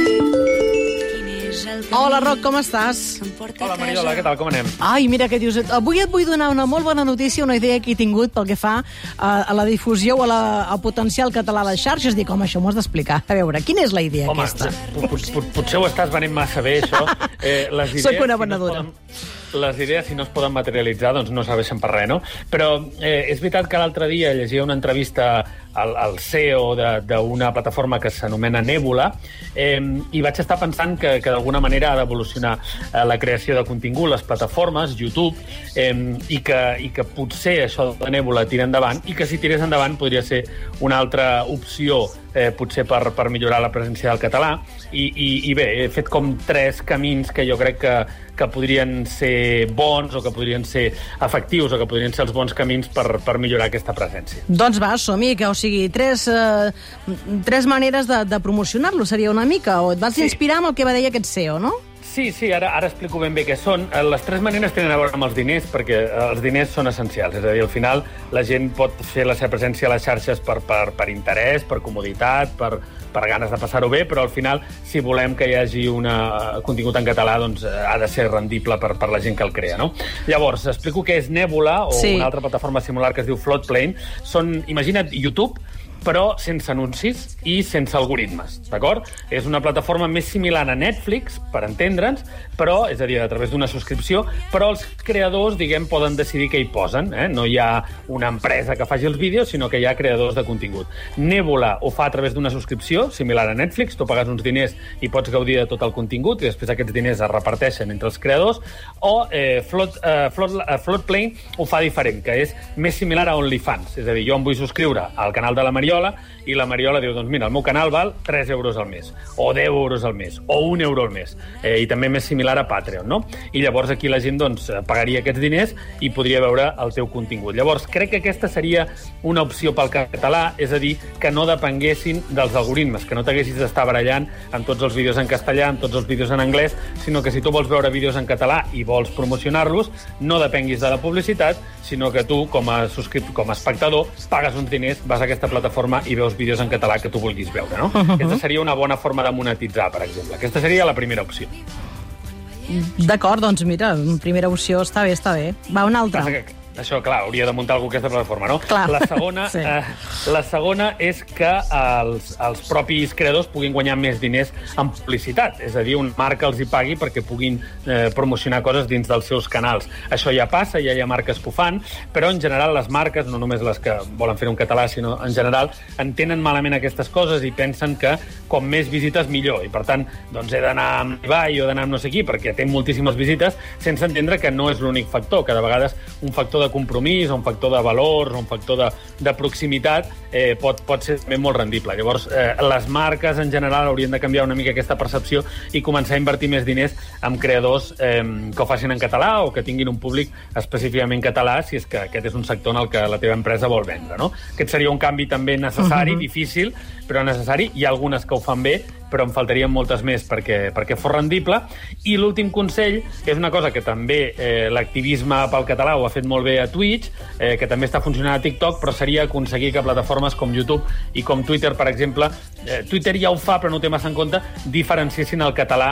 Hola, Roc, com estàs? Hola, Mariola, què tal, com anem? Ai, mira què dius. Avui et vull donar una molt bona notícia, una idea que he tingut pel que fa a la difusió o al potencial català a les xarxes. Dic, home, això m'ho has d'explicar. A veure, quina és la idea aquesta? Potser ho estàs venent massa bé, això. Soc una venedora. Les idees, si no es poden materialitzar, doncs no serveixen per res, no? Però és veritat que l'altre dia llegia una entrevista al CEO d'una plataforma que s'anomena Nebula i vaig estar pensant que d'alguna manera ha d'evolucionar la creació de contingut, les plataformes, YouTube, i que potser això de Nebula tira endavant, i que si tirés endavant podria ser una altra opció potser per millorar la presència del català. I bé, he fet com 3 camins que jo crec que podrien ser bons o que podrien ser efectius o que podrien ser els bons camins per millorar aquesta presència. Doncs va, som-hi, o sigui, 3 maneres de promocionar-lo seria una mica, o et vas inspirar amb el que va dir aquest CEO, no? Sí, ara explico ben bé què són. Les 3 maneres tenen a veure amb els diners, perquè els diners són essencials. És a dir, al final la gent pot fer la seva presència a les xarxes per interès, per comoditat, per ganes de passar-ho bé, però al final, si volem que hi hagi un contingut en català, doncs ha de ser rendible per la gent que el crea, no? Llavors, explico què és Nebula, o una altra plataforma similar que es diu Floatplane. Imagina't YouTube, però sense anuncis i sense algoritmes, d'acord? És una plataforma més similar a Netflix, per entendre'ns, però, és a dir, a través d'una subscripció, però els creadors, diguem, poden decidir què hi posen, No hi ha una empresa que faci els vídeos, sinó que hi ha creadors de contingut. Nebula ho fa a través d'una subscripció, similar a Netflix, tu pagues uns diners i pots gaudir de tot el contingut, i després aquests diners es reparteixen entre els creadors, o Floatplane ho fa diferent, que és més similar a OnlyFans, és a dir, jo em vull subscriure al canal de la Mariola, i la Mariola diu, doncs mira, el meu canal val 3 euros al mes, o 10 euros al mes, o 1 euro al mes, i també més similar a Patreon, no? I llavors aquí la gent doncs pagaria aquests diners i podria veure el teu contingut. Llavors, crec que aquesta seria una opció pel català, és a dir, que no depenguessin dels algoritmes, que no t'haguessis d'estar barallant amb tots els vídeos en castellà, amb tots els vídeos en anglès, sinó que si tu vols veure vídeos en català i vols promocionar-los, no depenguis de la publicitat, sinó que tu, com a espectador, pagues uns diners, vas a aquesta plataforma i veus vídeos en català que tu vulguis veure, no? Aquesta seria una bona forma de monetitzar, per exemple. Aquesta seria la primera opció. D'acord, doncs mira, primera opció està bé. Va, una altra. Això, clar, hauria de muntar algú aquesta plataforma, no? Clar. La segona és que els propis creadors puguin guanyar més diners en publicitat, és a dir, una marca els hi pagui perquè puguin promocionar coses dins dels seus canals. Això ja passa, ja hi ha marques que ho fan, però en general les marques, no només les que volen fer un català, sinó en general, entenen malament aquestes coses i pensen que com més visites millor, i per tant doncs he d'anar amb Ibai o d'anar amb no sé qui perquè té moltíssimes visites, sense entendre que no és l'únic factor, que de vegades un factor de compromís, un factor de valors, un factor de proximitat pot ser molt rendible. Llavors, les marques en general haurien de canviar una mica aquesta percepció i començar a invertir més diners en creadors que ho facin en català o que tinguin un públic específicament català, si és que aquest és un sector en el que la teva empresa vol vendre, no? Aquest seria un canvi també necessari, difícil, però necessari. Hi ha algunes que ho fan bé, però en faltarien moltes més perquè fos rendible. I l'últim consell, que és una cosa que també l'activisme pel català ho ha fet molt bé a Twitch, que també està funcionant a TikTok, però seria aconseguir que plataformes com YouTube i com Twitter, per exemple, Twitter ja ho fa, però no ho té massa en compte, diferenciessin el català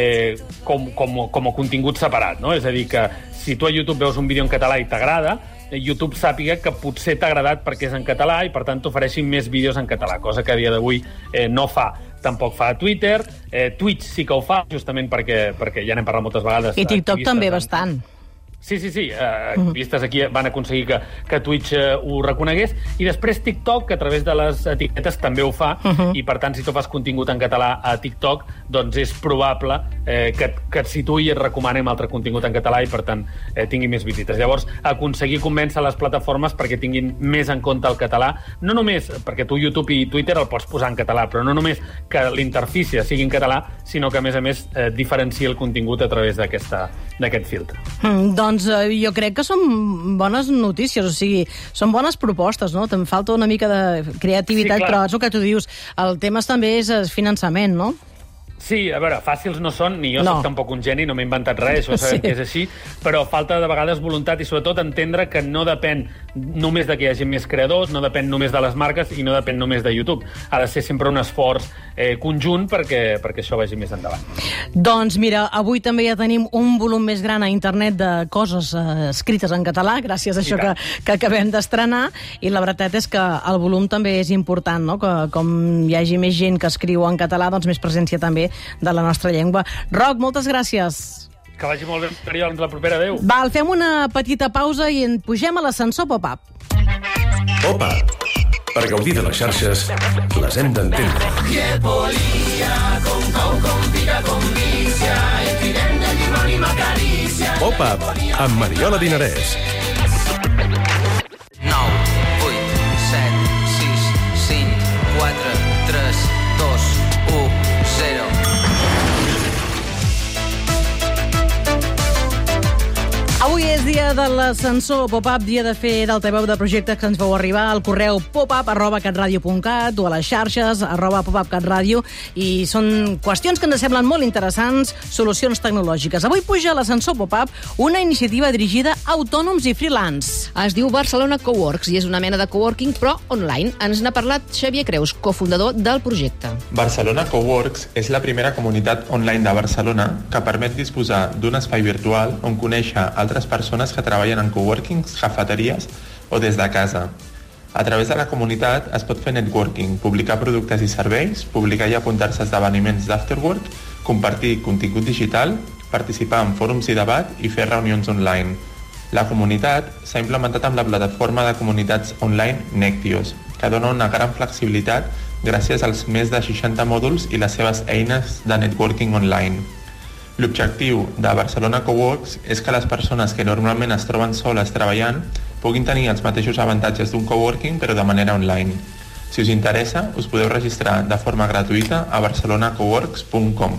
com a contingut separat, no? És a dir, que si tu a YouTube veus un vídeo en català i t'agrada, YouTube sàpiga que potser t'ha agradat perquè és en català i, per tant, t'ofereixin més vídeos en català, cosa que a dia d'avui no fa. Tampoc fa a Twitter. Twitch sí que ho fa, justament perquè ja n'hem parlat moltes vegades. I TikTok també bastant. Sí. Activistes aquí van aconseguir que Twitch ho reconegués. I després TikTok, que a través de les etiquetes també ho fa, i per tant, si tu fas contingut en català a TikTok, doncs és probable que et situï i et recomani altre contingut en català i, per tant, tingui més visites. Llavors, aconseguir convèncer les plataformes perquè tinguin més en compte el català, no només perquè tu YouTube i Twitter el pots posar en català, però no només que l'interfície sigui en català, sinó que, a més, diferenciï el contingut a través d'aquest filtre. Doncs jo crec que són bones notícies, o sigui, són bones propostes, no? Te'n falta una mica de creativitat, sí, però és el que tu dius. El tema també és finançament, no? Sí, a veure, fàcils no són, ni jo soc tampoc un geni, no m'he inventat res, això sabem que és així, però falta de vegades voluntat i sobretot entendre que no depèn només de que hi hagi més creadors, no depèn només de les marques i no depèn només de YouTube. Ha de ser sempre un esforç conjunt perquè això vagi més endavant. Doncs mira, avui també ja tenim un volum més gran a internet de coses escrites en català, gràcies a això que acabem d'estrenar, i la veritat és que el volum també és important, no? Que com hi hagi més gent que escriu en català, doncs més presència també de la nostra llengua. Roc, moltes gràcies. Que vagi molt bé, Mariol, fins la propera, adéu. Val, fem una petita pausa i en pugem a l'ascensor Pop-Up. Pop-Up. Per gaudir de les xarxes, les hem d'entendre. Pop-Up, amb Mariola Dinarès. 9, 8, 7, 6, 5, 4, 3, 2, 1, 0. Avui és dia de l'ascensor Pop-Up, dia de fer d'altaveu de projectes que ens veu arribar al correu popup@catradio.cat o a les xarxes @popupcatradio, i són qüestions que ens semblen molt interessants, solucions tecnològiques. Avui puja a l'ascensor Pop-Up una iniciativa dirigida a autònoms i freelance. Es diu Barcelona Coworks i és una mena de coworking, però online. Ens n'ha parlat Xavier Creus, cofundador del projecte. Barcelona Coworks és la primera comunitat online de Barcelona que permet disposar d'un espai virtual on conèixer altres persones que treballen en coworkings, cafeteries o des de casa. A través de la comunitat es pot fer networking, publicar productes i serveis, publicar i apuntar-se a esdeveniments d'afterwork, compartir contingut digital, participar en fòrums i debat i fer reunions online. La comunitat s'ha implementat amb la plataforma de comunitats online Nectios, que dona una gran flexibilitat gràcies als més de 60 mòduls i les seves eines de networking online. L'objectiu de Barcelona Coworks és que les persones que normalment es troben soles treballant puguin tenir els mateixos avantatges d'un coworking però de manera online. Si us interessa, us podeu registrar de forma gratuïta a barcelonacoworks.com.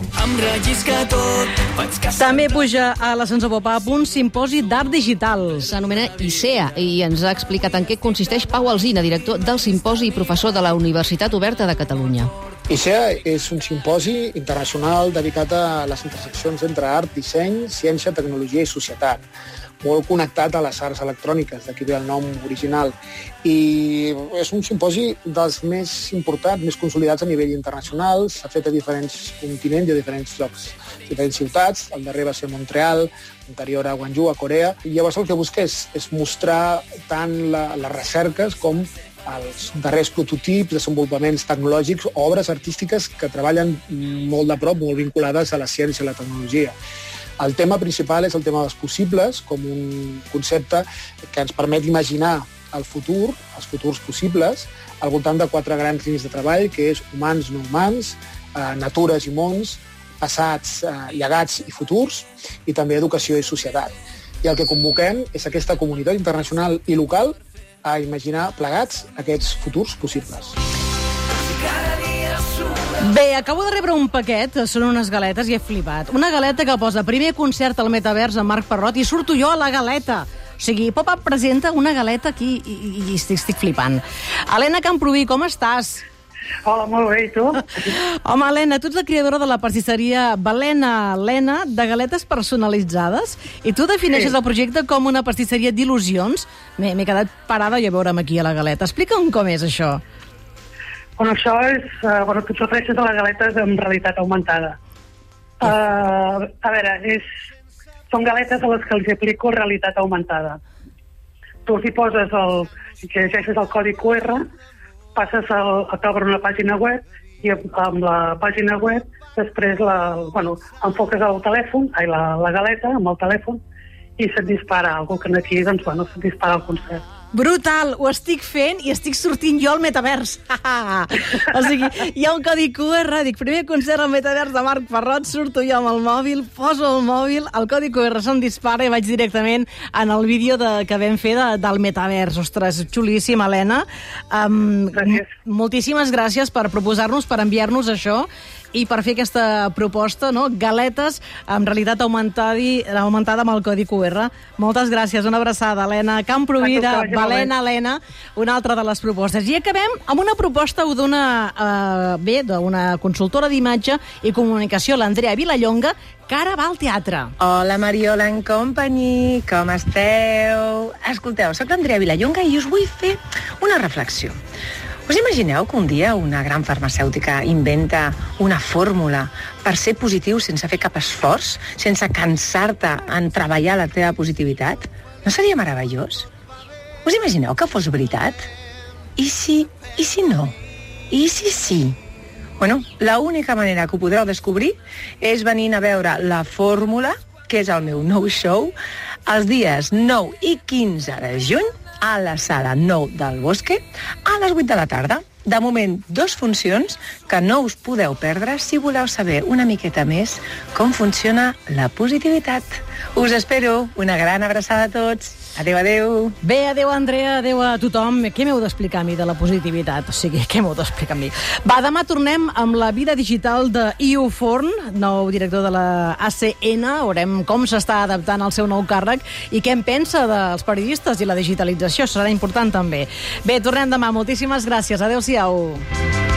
També puja a l'ascensor Pop-Up un simposi d'art digital. S'anomena ICEA i ens ha explicat en què consisteix Pau Alsina, director del simposi i professor de la Universitat Oberta de Catalunya. ICEA és un simposi internacional dedicat a les interseccions entre art, disseny, ciència, tecnologia i societat. molt connectat a les arts electròniques, d'aquí ve el nom original. I és un simposi dels més importants, més consolidats a nivell internacional. S'ha fet a diferents continents i a diferents llocs, diferents ciutats. El darrer va ser Montreal, l'anterior a Guangzhou, a Corea. I llavors el que busca és mostrar tant les recerques com els darrers prototips, desenvolupaments tecnològics, obres artístiques que treballen molt de prop, molt vinculades a la ciència i la tecnologia. El tema principal és el tema dels possibles, com un concepte que ens permet imaginar el futur, els futurs possibles, al voltant de 4 grans línies de treball, que és humans, no humans, natures i mons, passats, llegats i futurs, i també educació i societat. I el que convoquem és aquesta comunitat internacional i local a imaginar plegats aquests futurs possibles. Bé, acabo de rebre un paquet, són unes galetes i he flipat. Una galeta que posa primer concert al Metavers amb Marc Parrot i surto jo a la galeta. O sigui, Pop-Up presenta una galeta aquí i estic flipant. Helena Camproví, com estàs? Hola, molt bé, i tu? Home, Helena, tu ets la creadora de la pastisseria Balena Lena, de galetes personalitzades, i tu defineixes el projecte com una pastisseria d'il·lusions. M'he quedat parada i a veure'm aquí a la galeta. Explica'm com és això. Bueno, això és... tu et refereixes a les galetes amb realitat augmentada. A veure, són galetes a les que els aplico realitat augmentada. Tu hi poses que llegeixes el codi QR, passes t'obre una pàgina web i amb la pàgina web després enfoques el telèfon, la galeta amb el telèfon i se't dispara alguna cosa que aquí, se't dispara el concert. Brutal! Ho estic fent i estic sortint jo al Metavers. O sigui, hi ha un codi QR, dic, primer concert al Metavers de Marc Parrot, surto jo amb el mòbil, poso el mòbil, el codi QR se'm dispara i vaig directament en el vídeo que vam fer del Metavers. Ostres, xulíssim, Helena. Moltíssimes gràcies per proposar-nos, per enviar-nos això i per fer aquesta proposta, no? Galetes amb realitat augmentada amb el codi QR. Moltes gràcies, una abraçada, Helena Camproví de Balena Lena, una altra de les propostes. I acabem amb una proposta d'una consultora d'imatge i comunicació, l'Andrea Vilallonga, que ara va al teatre. Hola, Mariola and Company, com esteu? Escolteu, soc l'Andrea Vilallonga i us vull fer una reflexió. Us imagineu que un dia una gran farmacèutica inventa una fórmula per ser positiu sense fer cap esforç, sense cansar-te en treballar la teva positivitat? No seria meravellós? Us imagineu que fos veritat? I si no? I si sí? Bueno, l'única manera que ho podreu descobrir és venint a veure La Fórmula, que és el meu nou show, els dies 9 i 15 de juny, a la sala 9 del Bosque, a les 8 de la tarda. De moment, 2 funcions que no us podeu perdre si voleu saber una miqueta més com funciona la positivitat. Us espero. Una gran abraçada a tots. Adéu, adéu. Bé, adéu, Andrea, adéu a tothom. Què m'heu d'explicar a mi de la positivitat? O sigui, què m'heu d'explicar a mi? Va, demà tornem amb la vida digital de Iu Forn, nou director de la ACN. Veurem com s'està adaptant al seu nou càrrec i què en pensa dels periodistes i la digitalització. Serà important, també. Bé, tornem demà. Moltíssimes gràcies. Adéu-siau.